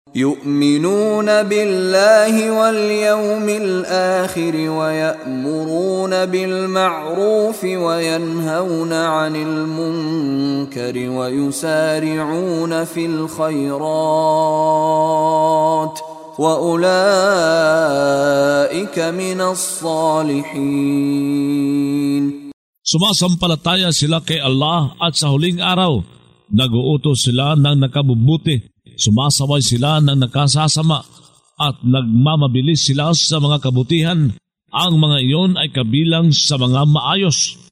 يؤمنون بالله واليوم الآخر ويأمرون بالمعروف وينهون عن المنكر ويسارعون في الخيرات وأولئك من الصالحين. Sumasampalataya sila kay Allah at sa huling araw, nag-uutos sila ng nakabubuti, sumasaway sila ng nakasasama at nagmamabilis sila sa mga kabutihan. Ang mga iyon ay kabilang sa mga maayos.